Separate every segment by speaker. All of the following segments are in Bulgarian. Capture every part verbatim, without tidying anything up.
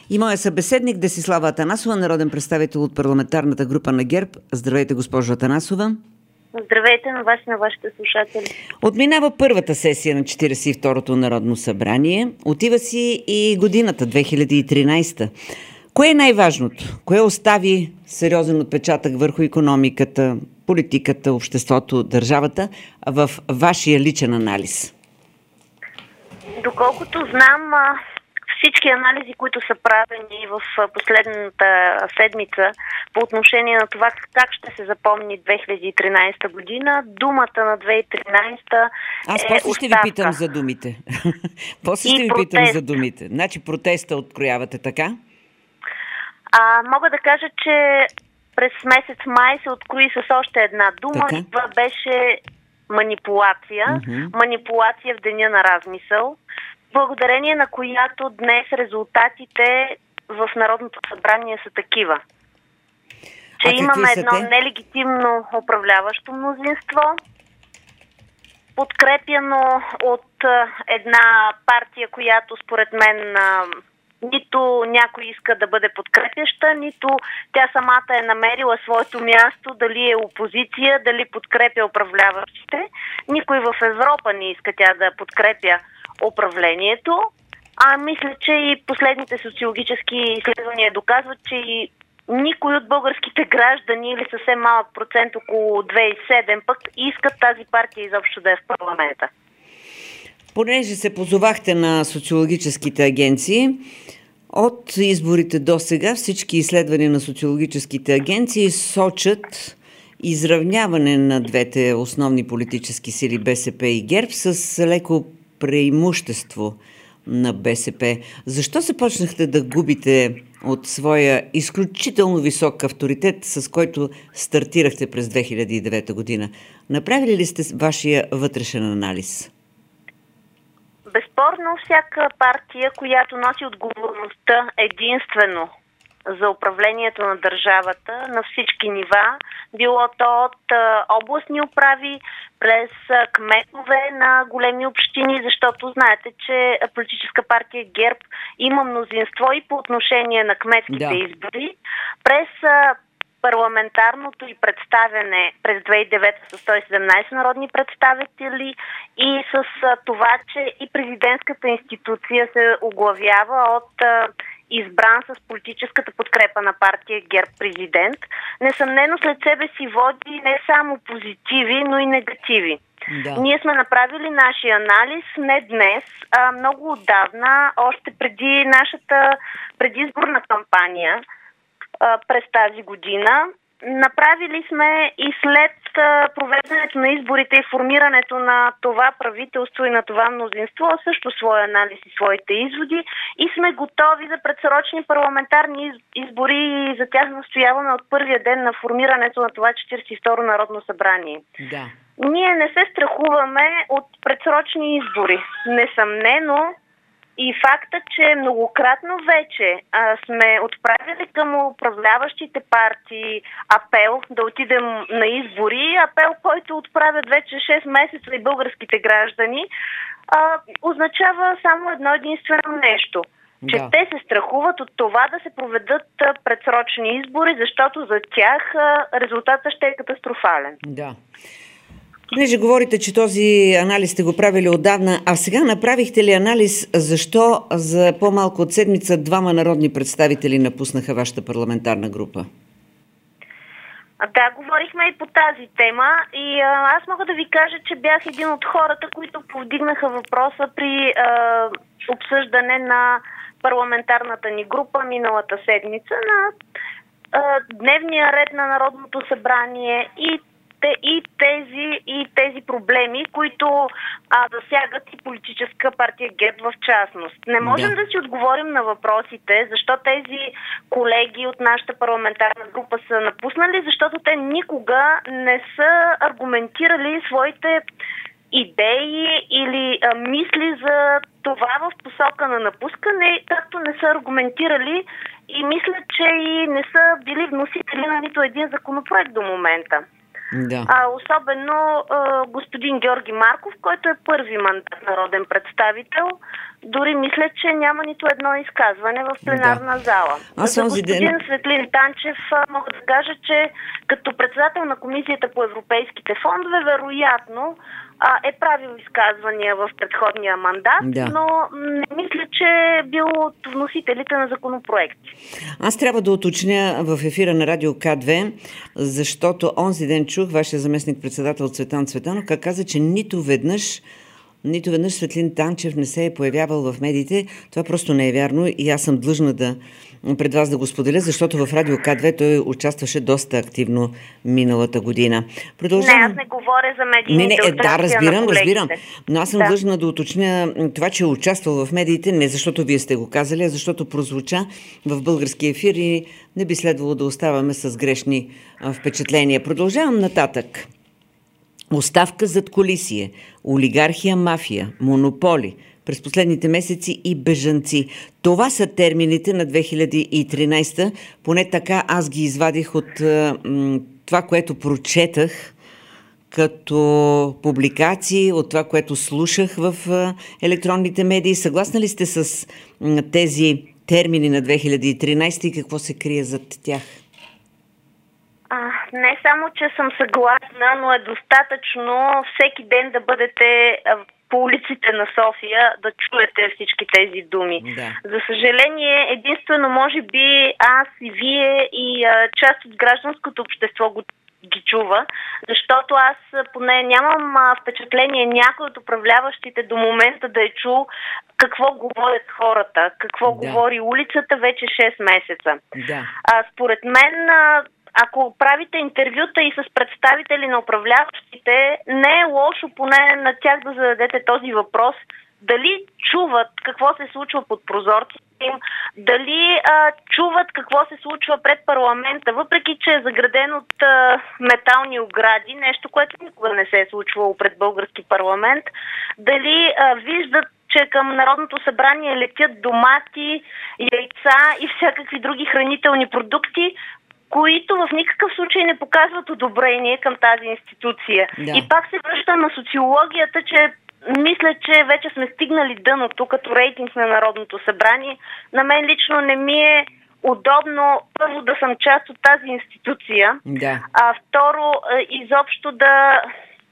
Speaker 1: И моя събеседник Десислава Атанасова, народен представител от парламентарната група на ГЕРБ. Здравейте, госпожо Атанасова.
Speaker 2: Здравейте на вас и на вашите слушатели.
Speaker 1: Отминава първата сесия на четиридесет и второто Народно събрание. Отива си и годината две хиляди и тринадесета. Кое е най-важното? Кое остави сериозен отпечатък върху икономиката, политиката, обществото, държавата в вашия личен анализ?
Speaker 2: Доколкото знам, всички анализи, които са правени в последната седмица по отношение на това как ще се запомни две хиляди и тринадесета година, думата на две хиляди и тринадесета
Speaker 1: Аз
Speaker 2: е
Speaker 1: после ще ви
Speaker 2: оставка.
Speaker 1: питам за думите. после ще
Speaker 2: И
Speaker 1: ви
Speaker 2: протест.
Speaker 1: питам за думите. Значи протеста откроявате, така?
Speaker 2: А, мога да кажа, че през месец май се открои с още една дума.
Speaker 1: Така.
Speaker 2: И това беше манипулация.
Speaker 1: Mm-hmm.
Speaker 2: Манипулация в деня на размисъл, благодарение на която днес резултатите в Народното събрание са такива. Че
Speaker 1: А
Speaker 2: имаме
Speaker 1: какви са
Speaker 2: едно
Speaker 1: те?
Speaker 2: нелегитимно управляващо мнозинство, подкрепяно от а, една партия, която според мен а, нито някой иска да бъде подкрепяща, нито тя самата е намерила своето място, дали е опозиция, дали подкрепя управляващите. Никой в Европа не иска тя да подкрепя управлението, а мисля, че и последните социологически изследвания доказват, че и никой от българските граждани или съвсем малък процент, около две цяло и седем пък, искат тази партия изобщо да е в парламента.
Speaker 1: Понеже се позовахте на социологическите агенции, от изборите до сега всички изследвания на социологическите агенции сочат изравняване на двете основни политически сили БСП и ГЕРБ с леко преимущество на БСП. Защо се почнахте да губите от своя изключително висок авторитет, с който стартирахте през две хиляди и девета година? Направили ли сте вашия вътрешен анализ?
Speaker 2: Безспорно, всяка партия, която носи отговорността единствено за управлението на държавата на всички нива, било то от а, областни управи, през а, кметове на големи общини, защото знаете, че политическа партия ГЕРБ има мнозинство и по отношение на кметските
Speaker 1: Да.
Speaker 2: избори, през а, парламентарното и представяне през две хиляди и девета с сто и седемнадесет народни представители и с а, това, че и президентската институция се оглавява от а, избран с политическата подкрепа на партия ГЕРБ президент. Несъмнено след себе си води не само позитиви, но и негативи.
Speaker 1: Да.
Speaker 2: Ние сме направили нашия анализ не днес, а много отдавна, още преди нашата предизборна кампания а, през тази година. Направили сме и след а, провеждането на изборите и формирането на това правителство и на това мнозинство също своя анализ и своите изводи и сме готови за предсрочни парламентарни избори и за тях настояваме от първия ден на формирането на това четиридесет и второ Народно събрание.
Speaker 1: Да.
Speaker 2: Ние не се страхуваме от предсрочни избори. Несъмнено и факта, че многократно вече а, сме отправили към управляващите партии апел да отидем на избори, апел, който отправят вече шест месеца и българските граждани, а, означава само едно единствено нещо. Че
Speaker 1: Да.
Speaker 2: те се страхуват от това да се проведат а, предсрочни избори, защото за тях а, резултатът ще е катастрофален.
Speaker 1: Да. Понеже говорите, че този анализ сте го правили отдавна, а сега направихте ли анализ защо за по-малко от седмица двама народни представители напуснаха вашата парламентарна група?
Speaker 2: Да, говорихме и по тази тема и а, аз мога да ви кажа, че бях един от хората, които повдигнаха въпроса при а, обсъждане на парламентарната ни група миналата седмица на а, дневния ред на Народното събрание и и тези, и тези проблеми, които а, засягат и политическа партия ГЕРБ в частност. Не можем да. да си отговорим на въпросите, защо тези колеги от нашата парламентарна група са напуснали, защото те никога не са аргументирали своите идеи или а, мисли за това в посока на напускане, както не са аргументирали и мисля, че и не са били вносители на нито един законопроект до момента.
Speaker 1: Да.
Speaker 2: А, особено а, господин Георги Марков, който е първи мандат народен представител. Дори мисля, че няма нито едно изказване в пленарна
Speaker 1: да.
Speaker 2: зала.
Speaker 1: Аз
Speaker 2: За
Speaker 1: онзи
Speaker 2: господин
Speaker 1: ден...
Speaker 2: Светлин Танчев а, мога да кажа, че като председател на Комисията по европейските фондове, вероятно а, е правил изказвания в предходния мандат,
Speaker 1: да.
Speaker 2: но не мисля, че е бил от вносителите на законопроекти.
Speaker 1: Аз трябва да уточня в ефира на Радио К две, защото онзи ден чух вашия заместник-председател Цветан Цветанов, как каза, че нито веднъж Нито веднъж Светлин Танчев не се е появявал в медиите. Това просто не е вярно и аз съм длъжна да пред вас да го споделя, защото в Радио К две той участваше доста активно миналата година.
Speaker 2: Продължавам... Не, аз не говоря за медийните
Speaker 1: не, не, да, разбирам, разбирам. Но аз съм
Speaker 2: да.
Speaker 1: длъжна да уточня това, че е участвал в медиите, не защото вие сте го казали, а защото прозвуча в българския ефир и не би следвало да оставаме с грешни впечатления. Продължавам нататък. Оставка зад колисие, олигархия, мафия, монополи през последните месеци и бежанци. Това са термините на две хиляди и тринадесета. Поне така аз ги извадих от м, това, което прочетах като публикации, от това, което слушах в а, електронните медии. Съгласна ли сте с м, тези термини на две хиляди и тринадесета и какво се крие зад тях?
Speaker 2: А, не само, че съм съгласна, но е достатъчно всеки ден да бъдете по улиците на София, да чуете всички тези думи.
Speaker 1: Да.
Speaker 2: За съжаление, единствено, може би, аз и вие и а, част от гражданското общество го ги чува, защото аз поне нямам а, впечатление някой от управляващите до момента да е чул какво говорят хората, какво
Speaker 1: да.
Speaker 2: говори улицата вече шест месеца.
Speaker 1: Да.
Speaker 2: А, според мен, а, ако правите интервюта и с представители на управляващите, не е лошо поне на тях да зададете този въпрос. Дали чуват какво се случва под прозорците им, дали а, чуват какво се случва пред парламента, въпреки че е заграден от а, метални огради, нещо, което никога не се е случвало пред български парламент, дали а, виждат, че към Народното събрание летят домати, яйца и всякакви други хранителни продукти, които в никакъв случай не показват одобрение към тази институция. Да. И пак се връща на социологията, че мисля, че вече сме стигнали дъното като рейтинг на Народното събрание. На мен лично не ми е удобно първо да съм част от тази институция,
Speaker 1: да.
Speaker 2: а второ изобщо да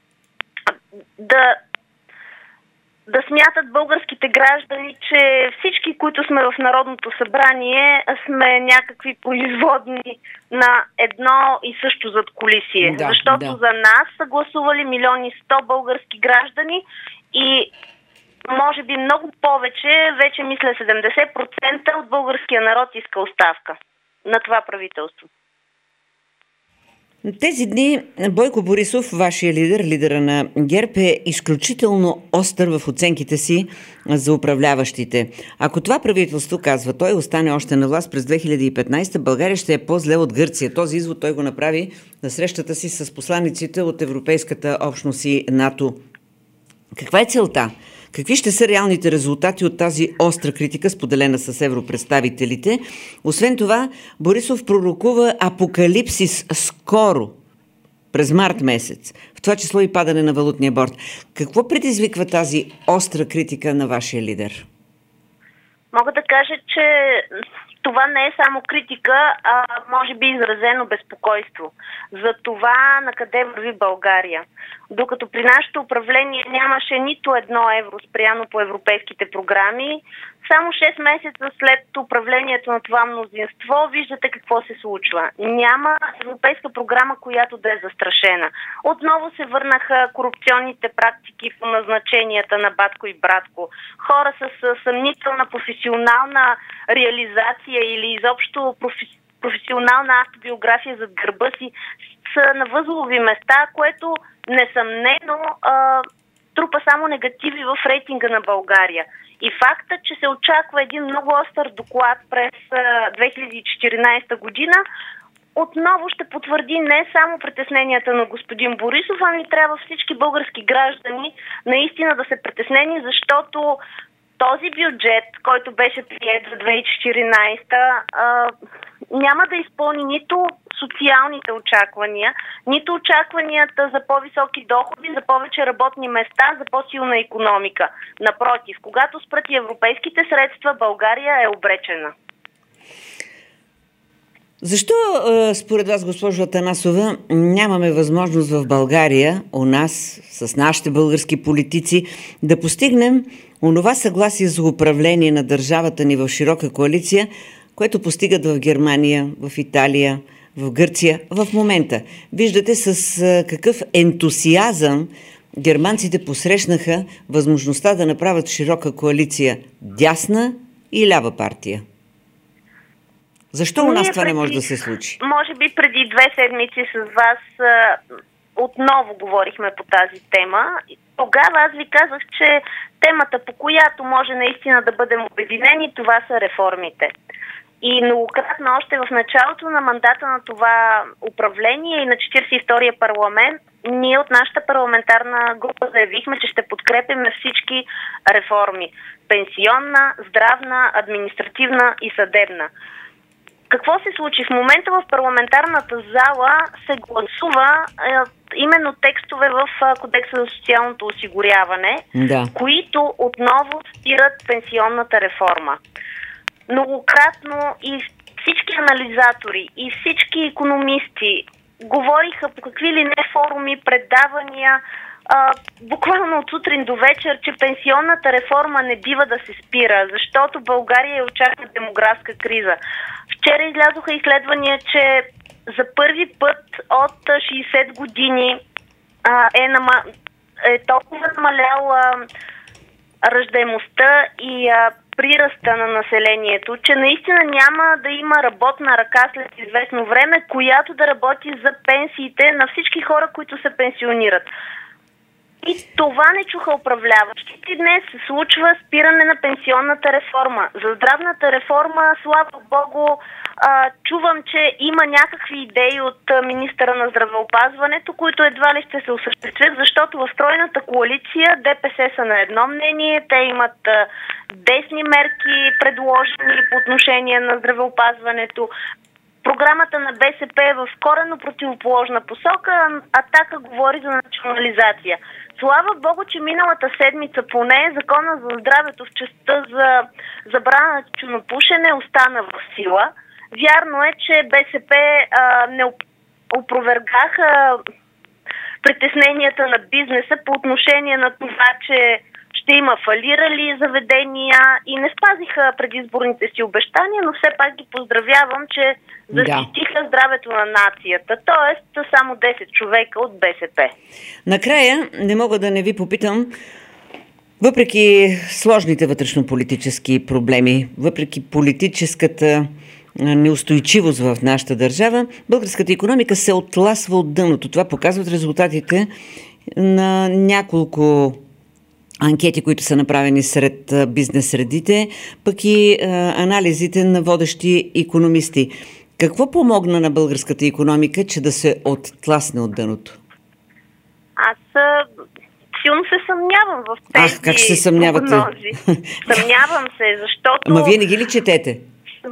Speaker 2: да да смятат българските граждани, че всички, които сме в Народното събрание, сме някакви производни на едно и също задкулисие. Да, защото да. За нас са гласували милиони сто български граждани и може би много повече, вече мисля седемдесет процента от българския народ иска оставка на това правителство.
Speaker 1: Тези дни Бойко Борисов, вашия лидер, лидера на ГЕРБ, е изключително остър в оценките си за управляващите. Ако това правителство, казва той, остане още на власт през две хиляди и петнадесета, България ще е по-зле от Гърция. Този извод той го направи на срещата си с посланиците от Европейската общност и НАТО. Каква е целта? Какви ще са реалните резултати от тази остра критика, споделена с европредставителите? Освен това, Борисов пророкува апокалипсис скоро, през март месец, в това число и падане на валутния борд. Какво предизвиква тази остра критика на вашия лидер?
Speaker 2: Мога да кажа, че това не е само критика, а може би изразено безпокойство за това на къде върви България. Докато при нашето управление нямаше нито едно евро спряно по европейските програми, само шест месеца след управлението на това мнозинство виждате какво се случва. Няма европейска програма, която да е застрашена. Отново се върнаха корупционните практики по назначенията на батко и братко. Хора с съмнителна професионална реализация или изобщо профи... професионална автобиография зад гърба си са на възлови места, което несъмнено а, трупа само негативи в рейтинга на България. И факта, че се очаква един много остър доклад през а, две хиляди и четиринадесета година, отново ще потвърди не само притесненията на господин Борисов, ами трябва всички български граждани наистина да се притеснени, защото този бюджет, който беше приет за две хиляди и четиринадесета, а, няма да изпълни нито социалните очаквания, нито очакванията за по-високи доходи, за повече работни места, за по-силна икономика. Напротив, когато спрат и европейските средства, България е обречена.
Speaker 1: Защо, според вас, госпожо Атанасова, нямаме възможност в България, у нас, с нашите български политици, да постигнем онова съгласие за управление на държавата ни в широка коалиция, което постигат в Германия, в Италия, в Гърция в момента? Виждате с какъв ентусиазъм германците посрещнаха възможността да направят широка коалиция дясна и лява партия. Защо у нас Ние това преди, не може да се случи?
Speaker 2: Може би преди две седмици с вас а, отново говорихме по тази тема. Тогава аз ви казах, че темата, по която може наистина да бъдем обединени, това са реформите. И многократно още в началото на мандата на това управление и на четиридесет и втория парламент, ние от нашата парламентарна група заявихме, че ще подкрепяме всички реформи. Пенсионна, здравна, административна и съдебна. Какво се случи? В момента в парламентарната зала се гласува е, именно текстове в е, Кодекса за социалното осигуряване,
Speaker 1: да.
Speaker 2: които отново спират пенсионната реформа. Многократно и всички анализатори, и всички икономисти говориха по какви ли не форуми, предавания, а, буквално от сутрин до вечер, че пенсионната реформа не бива да се спира, защото България е очаква демографска криза. Вчера излязоха изследвания, че за първи път от шейсет години а, е, нама... е толкова намаляла раждаемостта и а, прираста на населението, че наистина няма да има работна ръка след известно време, която да работи за пенсиите на всички хора, които се пенсионират. И това не чуха управляващите. Днес се случва спиране на пенсионната реформа. За здравната реформа, слава Богу, а, чувам, че има някакви идеи от министъра на здравеопазването, които едва ли ще се осъществят, защото в тройната коалиция ДПС са на едно мнение, те имат а, десни мерки предложени по отношение на здравеопазването. Програмата на БСП е в коренно противоположна посока, Атака говори за национализация. Слава Богу, че миналата седмица поне Закона за здравето в частта за забрана на тютюнопушене остана в сила. Вярно е, че БСП а, не опровергаха притесненията на бизнеса по отношение на това, че ще има фалирали заведения и не спазиха предизборните си обещания, но все пак ги поздравявам, че защитиха да. здравето на нацията, т.е. само десет човека от БСП.
Speaker 1: Накрая не мога да не ви попитам, въпреки сложните вътрешно-политически проблеми, въпреки политическата неустойчивост в нашата държава, българската икономика се отласва от дъното. Това показват резултатите на няколко анкети, които са направени сред бизнес средите, пък и а, анализите на водещи икономисти. Какво помогна на българската икономика, че да се оттласне от дъното?
Speaker 2: Аз а, силно се съмнявам в тези
Speaker 1: Ах, как се съмнявате?
Speaker 2: прогнози. Съмнявам се, защото...
Speaker 1: Ама вие не ги ли четете?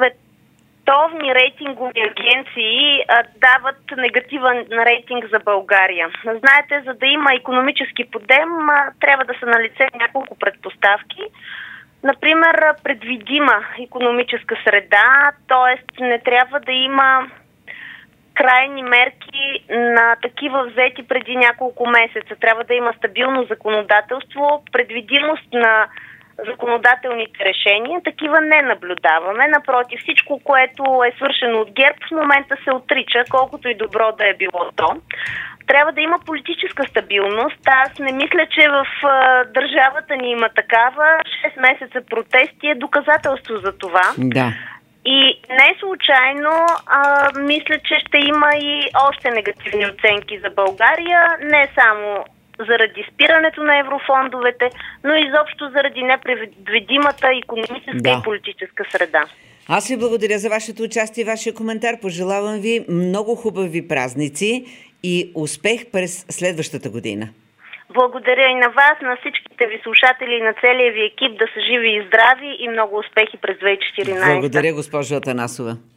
Speaker 2: Световни рейтингови агенции а, дават негативен рейтинг за България. Знаете, за да има икономически подем, а, трябва да са налице няколко предпоставки. Например, предвидима икономическа среда, т.е. не трябва да има крайни мерки на такива взети преди няколко месеца. Трябва да има стабилно законодателство, предвидимост на законодателните решения. Такива не наблюдаваме. Напротив, всичко, което е свършено от ГЕРБ, в момента се отрича, колкото и добро да е било то. Трябва да има политическа стабилност. Аз не мисля, че в а, държавата ни има такава. шест месеца протести е доказателство за това.
Speaker 1: Да.
Speaker 2: И не случайно а, мисля, че ще има и още негативни оценки за България, не само заради спирането на еврофондовете, но изобщо заради непредвидимата икономическа да. и политическа среда.
Speaker 1: Аз ви благодаря за вашето участие и вашия коментар. Пожелавам ви много хубави празници и успех през следващата година.
Speaker 2: Благодаря и на вас, на всичките ви слушатели и на целия ви екип, да са живи и здрави и много успехи през две хиляди и четиринадесета.
Speaker 1: Благодаря, госпожо Атанасова.